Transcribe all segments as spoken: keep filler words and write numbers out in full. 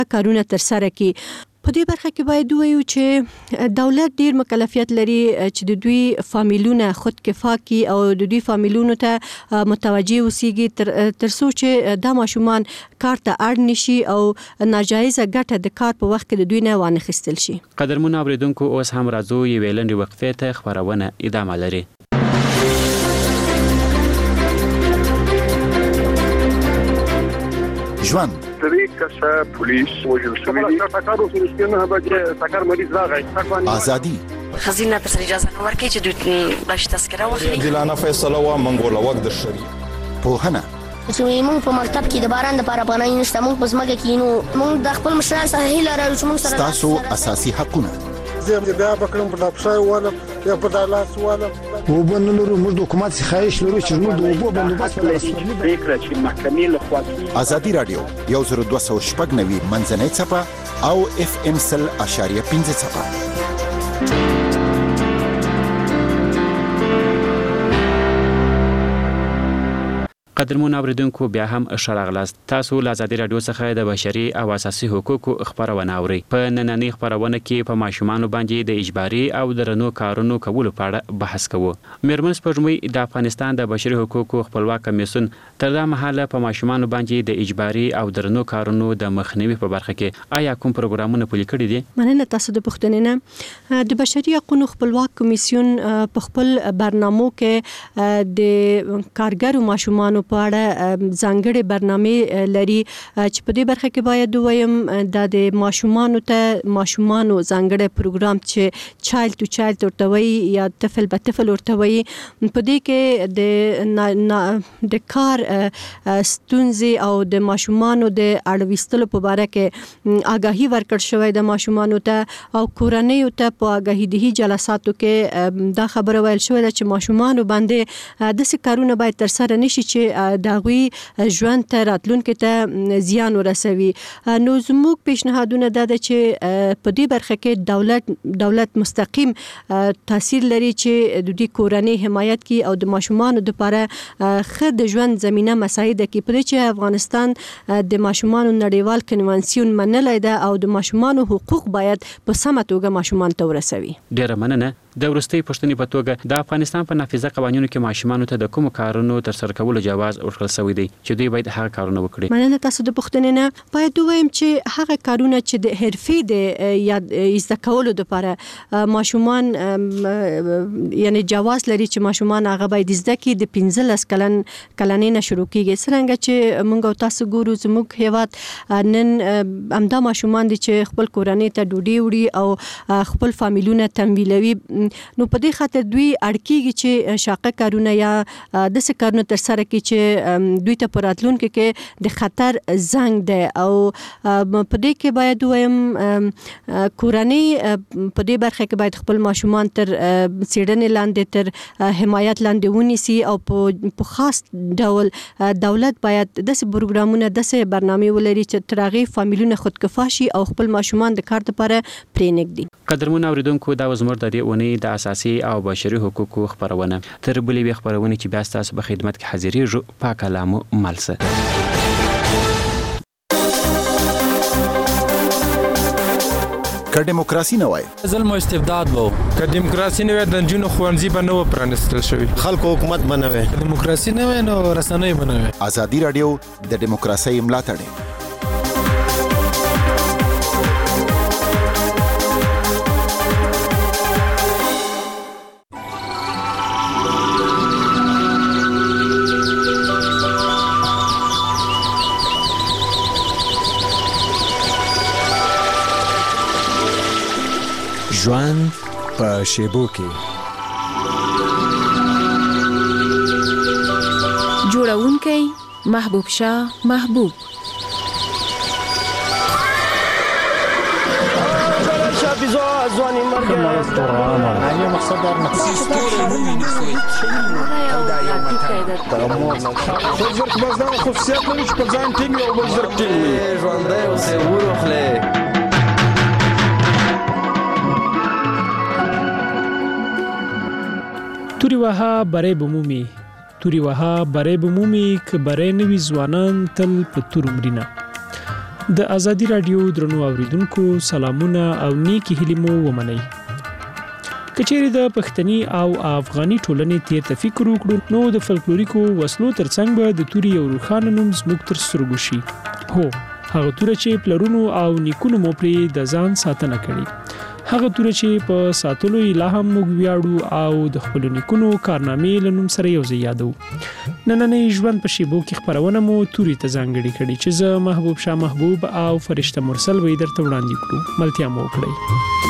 کارونه تر سره کړي. په دې برخه کې باید ووایو چې دولت ډیر مکلفیت لري چې د دوی فامیلونه خود کفا کړي او د دوی فامیلونو ته متوجه اوسیږي تر څو چې دا ماشومان کار ته اړ نشي او ناجایزه ګټه د کار په وخت کې د دوی نه وانخیستل شي. قدرمن اوریدونکو اوس هم راځو یوې لنډې وقفې ته، خبرونه ادامه لري. ژوند درې کسه پولیس وژل شوي دي. ټاکر اوس نه به چې ټاکر مریض راغی. ازادي خزینه تر اجازه نه ورکړي چې دوی باش تذکره واخلي. عادلانه فیصله وا منګول وخت د شری پوهنه چې موږ په مکتب کې د باران لپاره پناه نشته، موږ په ځمکه کې نو موږ د خپل مشران سره هیله لرو چې موږ سره تاسو اساسي حقونه زه بیا بکرم په لپسای والا یا په دالاس والا وبنو لرو موږ د حکومت څخه خواهش لرو چې موږ د اوبو بندوبست ولرو. فکر چې محکمې له خوا ازادي رادیو یو زر دوه سوه شپږ نوي منځنۍ څپه او اف ام سل اشاریه پنځه څپه. قدرمن اوریدونکو بیا هم ښه راغلاست. تاسو له ازادي رادیو څخه د بشري او اساسي حقوقو خبرونه اورئ. په نننۍ خبرونه کې په ماشومانو باندې د اجباري او درنو کارونو کولو په اړه بحث کوو. میرمن سپوږمۍ د افغانستان د بشري حقوقو خپلواک کمیسیون تر دا مهاله په ماشومانو باندې د اجباري او درنو کارونو د مخنیوي په برخه کې آیا کوم پروګرامونه پلي کړي دي؟ مننه تاسو د پوښتنې نه. د بشري حقوقو خپلواک کمیسیون په خپل برنامو کې د کارګرو ماشومانو په اړه ځانګړي برنامه لري چې په دې برخه کې باید ووایم د ماشومانو ته ماشومانو ځانګړي پروګرام چې چایلډ ټو چایلډ ورته وایي یا طفل به طفل ورته وایي، په دې کې د د کار ستونزې او د ماشومانو د اړوستلو په اړه کې آگاهي ورکړ شوې د ماشومانو ته او کورنیو ته په آگاهي دهي جلساتو کې دا خبره ویل شوې ده چې ماشومانو باندې د څه کارونه باید تر سره نشي چې داغوی ژوند ته راتلونکي ته زیان ورسوي. نو زموږ پیشنهادونه دا ده چې په دې برخه کې دولت دولت مستقیم تاثیر لري چې د دې کورنۍ حمایت کوي او د ماشومانو لپاره ښه د ژوند زمينه مساعده کوي. په دې چې افغانستان د ماشومانو نړیوال کنوانسیون منلای ده او د ماشومانو حقوق باید په سمه توګه ماشومان ته ورسوي. ډیره مننه. د ورستۍ پښتنې په توګه د افغانستان په نافذه قوانینو کې ماشومانو ته د کوم کارونو تر سره کولو جواز ورکړل شوی دی چې دوی باید هغه کارونه وکړي؟ مننه تاسو د پښتنې نه. باید وایم چې هغه کارونه چې د حرفې د یا زده کولو لپاره ماشومان یعنی جواز لري چې ماشومان هغه باید زده کړي د پنځلس کلن کلنې نه شروع کیږي. څنګه چې موږ تاسو ګورو زموږ هیواد نن همدا ماشومان دي چې خپل کورنۍ ته ډوډۍ وړي او خپل فامیلونه تمویلوي. نو په دې خاطر دوی اړکیږي چې شاقه کارونه یا د څه کارونه تر سره کوي چې دوی ته په راتلونکي کې د خطر زنګ ده او په دې کې باید وایم کورنۍ په دې برخه کې باید خپل ماشومان تر څېړنې لاندې تر حمایت لاندې ونیسي او په خاص ډول دولت باید داسې پروګرامونه داسې برنامې ولري چې تر هغې فامیلونه خودکفا شي او خپل ماشومان د کار لپاره پرې نږدي. قدرمن اوریدونکو دا زموږ د دې اونۍ د اساسي او بشري حقوقو خبرونه. تر بلې وی خبرونه چې بیا ستاسو په خدمت کې حاضرېږو. پاک کلامو ملسه که دیموکراسي نه وای ظلم او استبداد وو، که دیموکراسي نه وای د نجونو ښوونځي به نه و پرانیستل شوي، خلکو حکومت به نه وای، دیموکراسي نه وای نو رسنۍ به نه وای. ازادي رادیو د دیموکراسۍ ملاتړ ژوند په شیبو کې. جوړونکی محبوب شاه محبوب. ځواني مرګ نه مقصد در نه زرک بازار خصوصیت لري چې په ځان ټینګ او بل زرک ټینګ ژوندی اوسې وروخلې. توری وها برای بمومی توری وها برای بمومی که برای نوی زوانان تل په تور مرینه. د ازادي رادیو درنو اوریدونکو سلامونه او نیکی هیلې مو ومنئ. کچېرې د پښتني او افغاني ټولنې تیر ته فکر وکړو نو د فلکلوریکو وسلو ترڅنګ به د توري یو روښانه نوم زموږ تر سترګو شي. هو هغه توره چې پلرونو او نیکونو مو پرې د ځان ساتنه کړې، هغه توره چې په ساتلو یې لا هم موږ ویاړو او د خپلو نیکونو کارنامې له نوم سره یو ځای یادو. نننۍ ژوند په شیبو کې خپرونه مو توري ته ځانګړې کړې چې زه محبوب شاه محبوب او فرشته مرسل به یې درته وړاندې کړو. ملتیا مو وکړئ.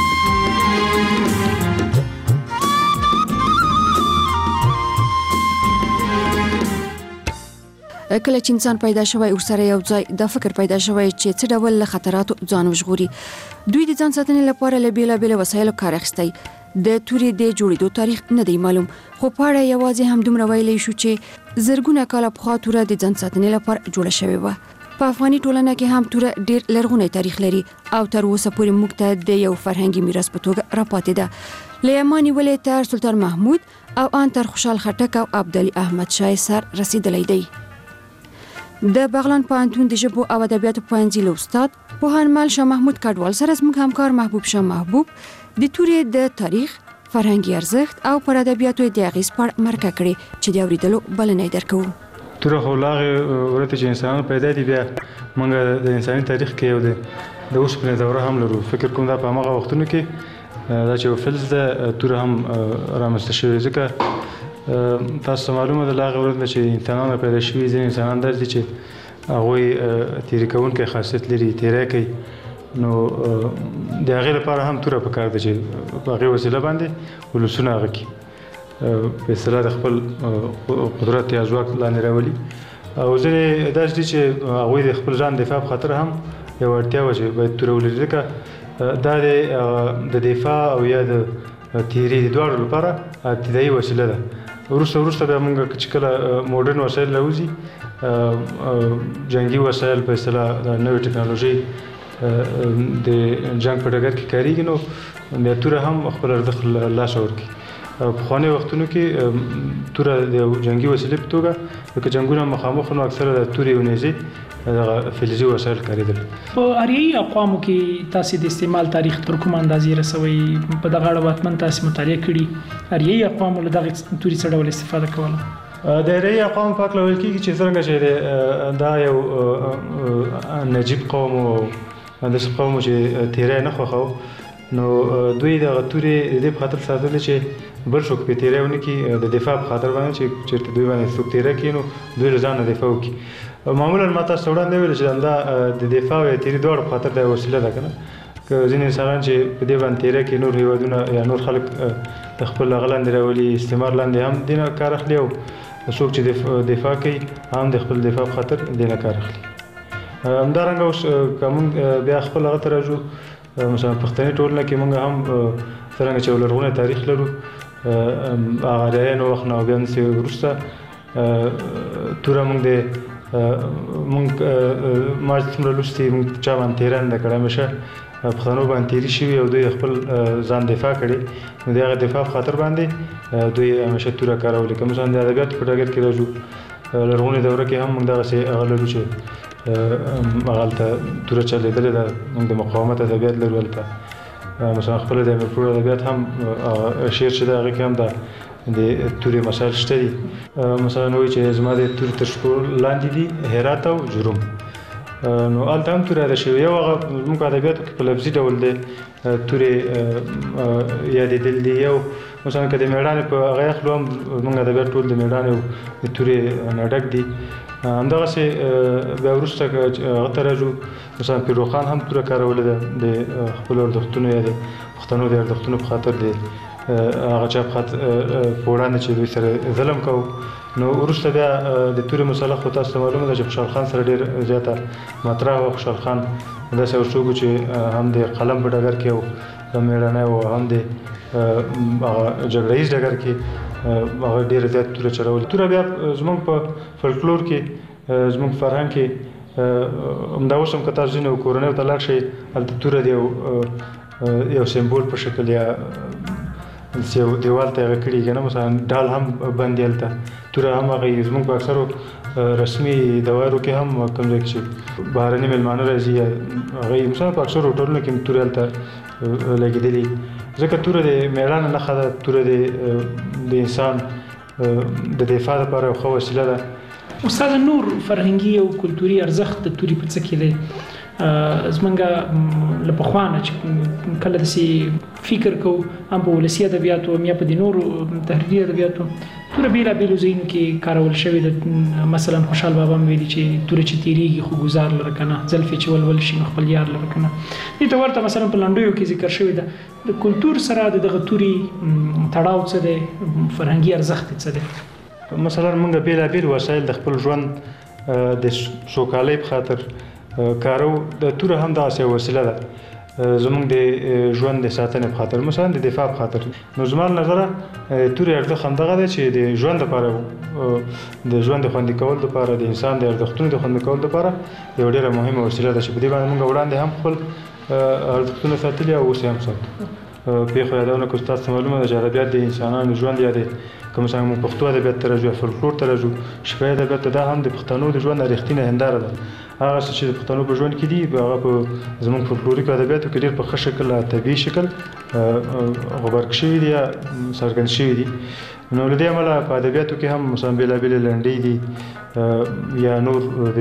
کله چې انسان پیدا شوی او سره یو ځای د فکر پیدا شوی چې څه ډول له خطراتو ځان وژغوري. دوی د ځان ساتنې لپاره له بیلابیلو وسایلو کار اخیستی. د توري د جوړېدو تاریخ نه دی معلوم، خو په اړه یوازې هم دومره ویلی شو چې زرګونه کاله پخوا توره د ځان ساتنې لپاره جوړه شوې وه. په افغاني ټولنه کې هم توره ډېر لرغونی تاریخ لري او تر اوسه پورې موږ ته د یو فرهنګي میراث په توګه راپاتې ده. له یماني ولې تر سلطان محمود او ان تر خوشحال خټک او عبدالي احمد شاه سر رسیدلی دی. د بغلان پوهنتون د ژبو او ادبیاتو پوهنځي له استاد پوهنمل شاه محمود کډوال سره زموږ همکار محبوب شاه محبوب د تورې د تاریخ، فرهنګي ارزښت او پر ادبیاتو د اغیز په اړه مرکه کړې چې د اوریدلو بلنه یې درکوو. توره خو لاغې ورته چې انسانان پیدا دي، بیا موږ د انساني تاریخ کې یو د د اوسپنې دوره هم لرو. فکر کوم دا په هماغه وختونو کې دا چې یو فلز ده توره هم رامنځته شوې، ځکه تاسو معلومه ده لاغه ورته چې انسانان پیدا شوي ځینې انسانان داسې چې هغوی تیرې کوونکی خاصیت لري، تیری کوي، نو د هغې لپاره هم توره پکار ده چې په هغې وسیله باندې ولسونه هغه کړي، په اصطلاح د خپل قدرت یا ځواک لاندې راولي. او ځینې داسې دي چې هغوی د خپل ځان دفاع په خاطر هم یوه اړتیا وه چې باید توره ولري، ځکه دا د دفاع او یا د تیري د دواړو لپاره ابتدایي وسیله ده. وروسته وروسته بیا موږ چې کله موډرن وسایل راوځي، جنګي وسایل په اصطلاح د نوې ټکنالوژي د جنګ په ډګر کې کارېږي، نو بیا توره هم خپل ارزښت له لاسه ورکړي. پخوانیو وختونو کې توره د جنګي وسیلې په توګه لکه جنګونه مخامخ نو اکثره د تورې او نیزې دغه فلزي وسایل کارېدل. په اریایي اقوامو کې تاسو د استعمال تاریخ تر کوم اندازې رسوي؟ په دغه اړه واتمن تاسو مطالعه کړي اریایي اقوامو له دغه توري څه ډول استفاده کوله؟ د اریایي اقوامو په هکله ویل کېږي چې څرنګه چې دا یو نجیب قوم او داسې قوم چې تیری نه خوښاوه، نو دوی دغه تورې د دې په خاطر ساتلې چې بل څوک پرې تیری ونه کړي، د دفاع په خاطر باندې چې چېرته دوی باندې څوک تیری کړي نو دوی له ځان نه دفاع وکړي. معمولا ما تاسو ته وړاندې ویل چې همدا د دفاع او تیري دواړو په خاطر دا وسیله ده که نه. که ځینې انسانان چې په دې باندې تیری کوي، نور هېوادونه یا نور خلک د خپل هغه لاندې راولي، استعمار لاندې هم دې نه کار اخلي، او څوک چې دفاع کوي هم د خپل دفاع په خاطر دې نه کار اخلي. همدارنګه اوس که موږ بیا خپل هغه ته راځو، مثلا پښتني ټولنه کې موږ هم څرنګه چې یو لرغونی تاریخ لرو، هغه اریایانو وخت نه او بیا همداسې وروسته توره موږ د موږ ما چې څومره لوستي موږ چا باندې تیری نه ده کړی، همیشه پښتنو باندې تیري شوي او دوی خپل ځان دفاع کړی، نو د هغه دفاع په خاطر باندې دوی همیشه توره کارولې. که مثلا د ادبیاتو په ډګر کې راځو، لرغونې دوره کې هم موږ دغسې هغه لرو چې هغه هلته توره چلېدلې ده. موږ د مقاومت ادبیات لرو هلته، مثلا خپل د امیر کروړ ادبیات هم شعر چې ده هغې کې هم ده د تورې مسایل شته دي. مثلا وایي چې زما د تورې تر شپو لاندې دي هرات او جروم، نو هلته هم تورې یاده شوې. یو هغه زموږ په ادبیاتو کې په لفظي ډول دی تورې یادېدل دي. یو مثلا که د مېړانې په هغه اخلو هم زموږ ادبیات ټول د مېړانې او د تورې نه ډک دي. همدغسې بیا وروسته که هغه ته راځو، مثلا پیروخان هم توره کارولې ده د خپلو ارزښتونو یا د پښتنو د ارزښتونو په خاطر د هغه چا په وړاندې چې دوی سره ظلم کوو. نو وروسته بیا د تورې مسله خو تاسو ته معلومه ده چې خوشحال خان سره ډېر زیاته مطرح وه. خوشحال خان داسې یو څوک و چې هم د قلم په ډګر کې او مېړنی و، هم د هغه جګړه ییز ډګر کې هغه ډېره زیات توره چلولې. توره بیا زموږ په فلکلور کې، زموږ فرهنګ کې همدا اوس هم که تاسو ځینې کورنیو ته لاړ شئ، هلته توره د یو یو سمبول په شکل یا یو دیوال ته هغه کړي که نه، مثلا ډال هم بند دی هلته، توره هم هغه زموږ په اکثرو رسمي دوایرو کې هم کوم ځای چې بهرني مېلمانه راځي هغه مثلا په اکثر هوټلونو کې تورې هلته لګېدلي ځکه توره د میړانه نښه ده توره د انسان د دفاع لپاره یو ښه وسیله ده. استاد نور فرهنګي او کلتوري ارزښت د تورې په څه کې دی؟ زمونږ له پخوانه چې کله داسې فکر کوو هم په ولسي ادبیاتو هم یا په د نورو تحریري ادبیاتو توره بېلابېلو ځایونو کې کارول شوې ده. مثلا خوشحال بابا هم ویلي چې توره چې تېرېږي خو ګزار لره که نه زلفې چې ولول شي نو خپل یار لره که نه. دې ته ورته مثلا په لنډیو کې ذکر شوې ده. د کلتور سره د دغه تورې تړاو څه دی؟ فرهنګي ارزښت څه دی؟ مثلا موږ بېلابېل وسایل د خپل ژوند د سوکالۍ په خاطر کارو. د توره هم داسې وسیله ده زموږ د ژوند د ساتنې په خاطر مثلا د دفاع په خاطر. نو زما له نظره تورې ارزښت همدغه دی چې د ژوند لپاره د ژوند د خوندي کولو لپاره د انسان د ارزښتونو د خوندي کولو لپاره یو ډېره مهمه وسیله ده چې په دې باندې موږ وړاندې هم خپل ارزښتونه ساتلي او اوس یې هم ساتو. پیښو یادونه کړو تاسو ته معلومه ده چې ادبیات د انسانانو ژوند یا د که مثلا موږ پښتو ادبیات ته راځو یا فولکلور ته راځو شفاهي ادبیات ته دا هم د پښتنو د ژوند رښتینې هنداره ده. هغه څه چې د پښتنو په ژوند کې دي هغه په زموږ فولکلوریکو ادبیاتو کې ډېر په ښه شکل طبیعي شکل غبرګ شوي دي یا څرګند شوي دي. نو له دې امله په ادبیاتو کې هم مثلا بېلابېلې لنډۍ دي یا نور د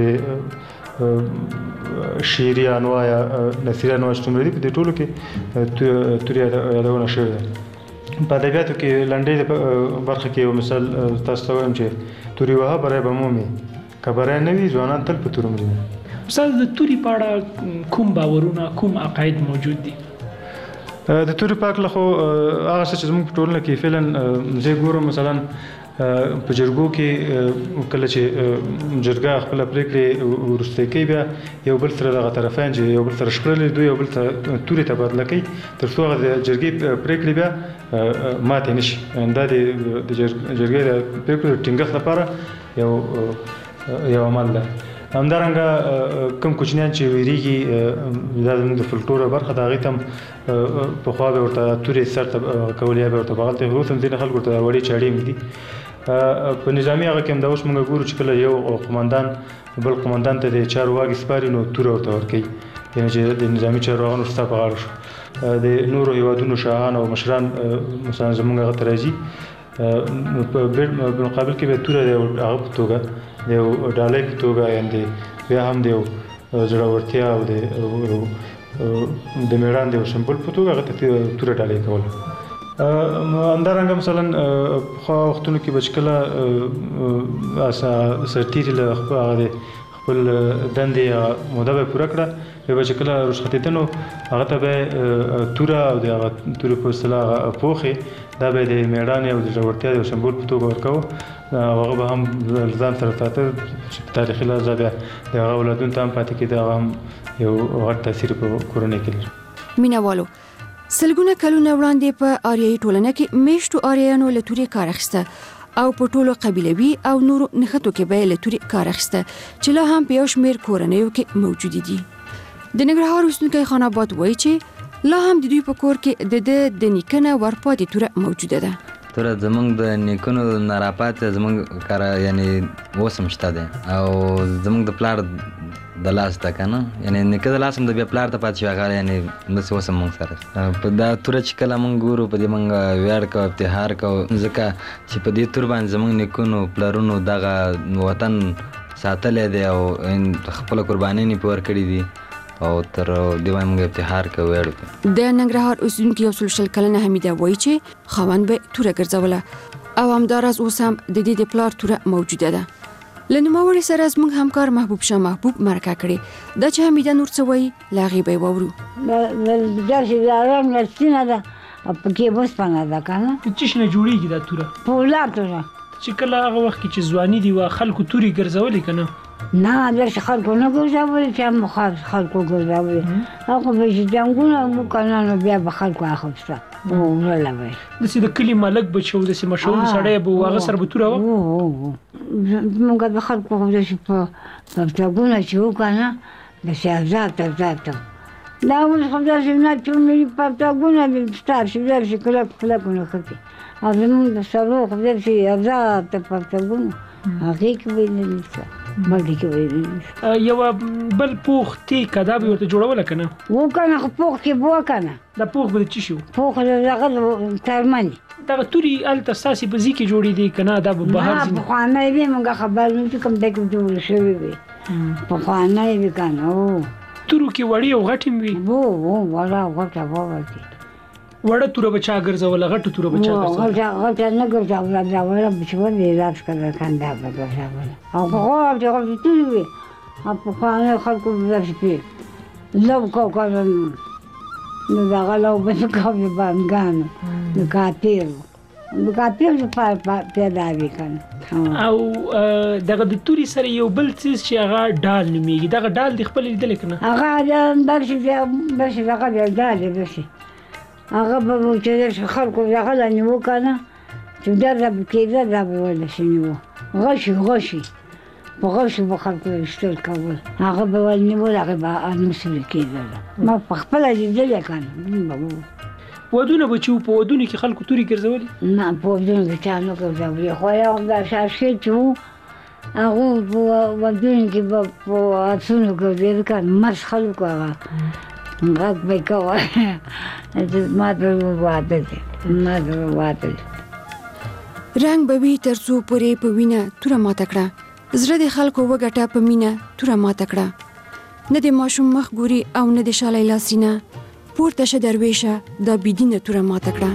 شعري انواع یا نثري انواع چې څومره دي په دې ټولو کې تورې یادونه شوې ده. په ادبیاتو کې لنډۍ د برخه کې یو مثال تاسو ته وایم چې تورې وهه بری به مومې که بری نه وي ځوانان تل په تورو مري. استاد د تورې په اړه کوم باورونه کوم عقاید موجود دي؟ د تورې په هکله خو هغه څه چې زموږ په ټولنه کې فعلا زه ګورم مثلا په جرګو کې کله چې جرګه خپله پرېکړې وروستی کوي بیا یو بل سره دغه طرفین چې یو بل سره شخړلې دوی یو بل ته تورې تبادله کوي تر څو هغه د جرګې پرېکړې بیا ماتې نه شي. دا د جرګې د پرېکړو د ټینګښت لپاره یو یو عمل ده. همدارنګه کوم کوچنیان چې ویریږي دا زموږ د فولکلور برخه ده هغې ته هم پخوا به ورته تورې سر ته کول یا به ورته بغل ته اوس هم ځینې خلکو ورته وړې چاړې دي. په نظامي هغه کې هم دا اوس موږ ګورو چې کله یو قمندان بل قمندان ته د چارو واګې سپاري نو توره ورته ورکوي یعنې چې د نظامي چارواغانو ستا په غاړه شو. د نورو هېوادونو شاهان او مشران مثلا زموږ هغه ته راځي په مقابل کې به توره د هغه په توګه د یو ډالۍ په توګه یعنې بیا هم د یو زړورتیا او د میړان د یو سمبول په توګه هغه ته توره ډالۍ کوله. همدارنګه مثلا پخوا وختونو کې به چې کله سرتیري له هغه خپل دندې موده به پوره کړه بیا به چې کله رخصتېده نو هغه ته به توره او د هغه تورې په اصطلاح پوښې دا به د میړانې او د زړورتیا د یو سمبول په توګه ورکوه. هغه به هم ځان سره ساته چې په تاریخي لحاظ بیا د هغه اولادونو ته هم پاتې کېده هغه هم یو غټ تاثیر په کورنۍ کې لري. مینهوالو سلګونه کلونه وړاندې په آریایي ټولنه کې میشتو آریایانو له تورې کار اخیسته او په ټولو قبیلوي او نورو نښتو کې به له تورې کار اخیسته چې لا هم په یو شمېر کورنیو کې موجودې دي. د ننګرهار اوسېدونکی خان آباد وایي چې لا هم د دوی په کور کې د ده د نیکه نه ورپاتې توره موجوده ده. توره زمونږ د نیکونو نه راپاتې زمونږ کاره یعنې اوس هم شته دی او زمونږ د پلار د لاس ده که نه یعنې نیکه د لاس هم د بیا پلار ته پاتې شوی هغه یعنې همداسې اوس هم مونږ سره په دا توره چې کله مونږ ګورو په دې مونږ ویاړ کوو افتخار کوو ځکه چې په دې تور باندې زمونږ نیکونو پلارونو دغه وطن ساتلی دی او خپله قربانۍ یې پې ورکړي دي او تر دې باندې موږ افتخار کوو ویاړ کوو. د ننګرهار اوسېدونکي یو سل شل کلنه حمیده وایي چې خاوند به توره ګرځوله او همداراز اوس هم د دې د پلار توره موجوده ده. له نوموړي سره زموږ همکار محبوب شاه محبوب مرکه کړې. دا چې حمیده نور څه وایي له هغې به یې واورو. داسې د ارام لسینه ده او پکې اوسپنه ده که نه. څه شي نه جوړېږي دا توره؟ پولاد توره چې کله هغه وخت کې چې ځواني دي وه خلکو تورې ګرځولې که نه؟ نه داسې خلکو نه ګرځولې چې هم خلکو ګرځولې هغه به چې جنګونه وو که نه نو بیا به خلکو اخیسته وړله به یې داسې د کلي ملک به چې و داسې مشهور سړی به و هغه سره به توره وه؟ زموږ د خلکو خو داسې په پرتګونه چې وو که نه داسې ازاد ازاد ته دا اوس خو داسې نه چومري پرتګونه دي ستا چې داسې کلک کلکونه ښکي او زموږ د سړو خو داسې ازاد ته پرتګونه هغه کې ویل نشته باندې کې ویل نشته یو بل پوخ تی کدا به ورته جوړول کنه و کنه خو پوخ کې بو کنه دا پوخ به چی شو پوخ دغه ترمنی دا توري ال تاساسي په ځکه جوړې دي کنه دا به بهر ځي په خانه یې موږ خبر نه کوم دغه جوړ شوی وي په خانه یې کنه او تورو کې وړي او غټم وي وو وو وړا غټه وو وړه توره بچا ګرځول غټه توره بچا ګرځول غټه غټه نه ګرځول دا وړه بچو دې راځ کړه کنده په ګرځول او هغه د غوړي توری په خانه خلکو ورسې لو کو کارن نو دا غلو بس کوي بانګان نو کاپیر نو کاپیر په پیدا وی کنه او دغه د توري سره یو بل څه چې هغه ډال نوميږي دغه ډال د خپل لیدل کنه هغه بلشي بلشي هغه ډال بلشي هغه به چې خلکو هغه لنیو کنه چې درب کېده دا به ولا شنو غشي غشي په غشي په خلکو استل کول هغه به ولنیو هغه به انوسل کېده ما په خپل لیدل کنه ودونه بچو په ودونه کې خلکو توري ګرځولي نه په ودونه کې چانو ګرځولي خو یو دا شاشې چې هغه په ودونه کې په اڅونو ګرځول کنه مس خلکو هغه غږ به کوه ما درو واده ما درو واده رنگ به وی ترڅو پورې په وینه توره ماته کړه زړه د خلکو وګټه په مینه توره ماته کړه نه د ماشوم مخ ګوري او نه د شالای لاسینه پورته شه درویشه دا بيدینه توره ماته کړه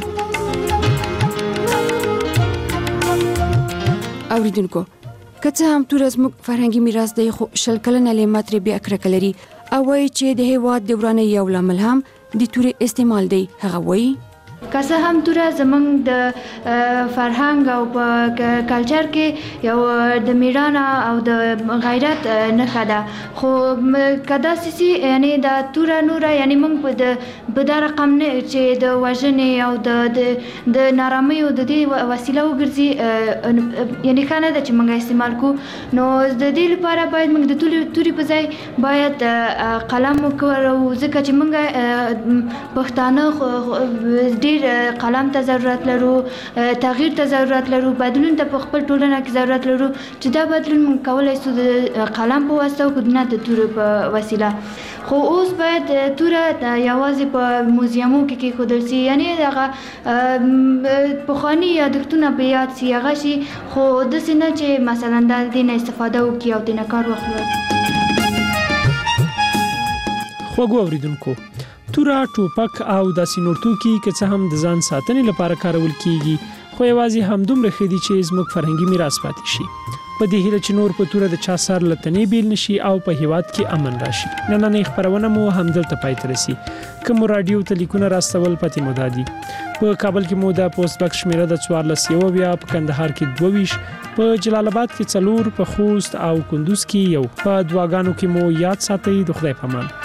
اوریدونکو کڅه هم توره زموږ فرهنګي میراث دی خو شل کلنه لمتر بیا کرکه لري او وایي چې د هیواد د ورانه یو لامل هم د تورې استعمال دی هغه وایي که څه هم توره زمونږ د فرهنګ او په کلچر کې یو د میړانه او د غیرت نښه ده خو که داسې سي یعنی د توره نوره یعنی موږ په د په دا رقم نه چې د وژنې او د د نارامیو د دې وسیله وګرځي یعنی ښه نه ده چې موږ استعمال کړو نو د دې لپاره باید موږ د تورې په ځای باید قلم وکاروو ځکه چې موږ پښتانه ډېر قلم ته ضرورت لرو تغییر ته ضرورت لرو بدلون ته په خپل ټولنه کې ضرورت لرو چې دا بدلون موږ کولای شو د قلم په واسطه او نه د تورې په وسیله خو اوس باید توره یوازې په موزیمو کې کېښودل سي یعنی هغه پخواني یادښتونه به یاد سي هغه شي خو داسې نه چې مثلا د دې نه استفاده وکړي او ترې کار واخلو خوږو اوریدونکو توره ټوپک او داسې نور توکي که څه هم د ځان ساتنې لپاره کارول کیږي خو یوازې همدومره ښه دي چې زموږ فرهنګي میراث پاتې شي په دې هیله چې نور په توره د چا سر له تنې بیل نشي او په هیواد کې امن راشي نننۍ خپرونه مو همدلته پای ته رسي که مو راډیو ته لیکونه راستول پاتې مو دادي په کابل کې مو د پوسټ باکس شمیره د څوارلس یو بیا په کندهار کې دوه ویشت په جلال آباد کې څلور په خوست او کندوز کې یو په دواګانو کې مو یاد ساتئ د خدای په امان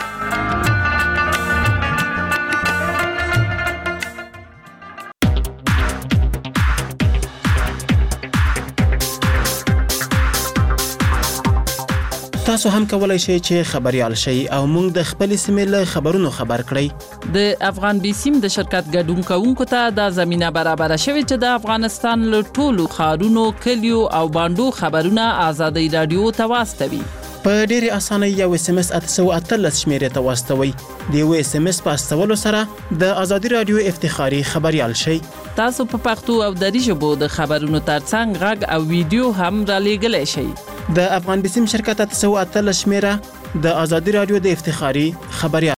تاسو هم کولای شئ چې خبريال شئ او موږ د خپل سیمې له خبرونو خبر کړئ د افغان بیسیم د شرکت ګډون کوونکو ته د زمينه برابر شوی چې د افغانستان له ټولو خارونو کلیو او باندو خبرونه آزادي رادیو ته واستوي په ډېر اسانه یو اس ام اس اته اتلس شمیرې ته واستوي د یو اس ام اس په استولو سره د آزادي رادیو افتخاري خبريال شئ تاسو په پښتو او دری ژبه د خبرونو ترڅنګ غږ او ویډیو هم را لېږلی شئ د افغان بیسیم شرکت اته اتلس شمیره د آزادي رادیو د افتخاري خبريال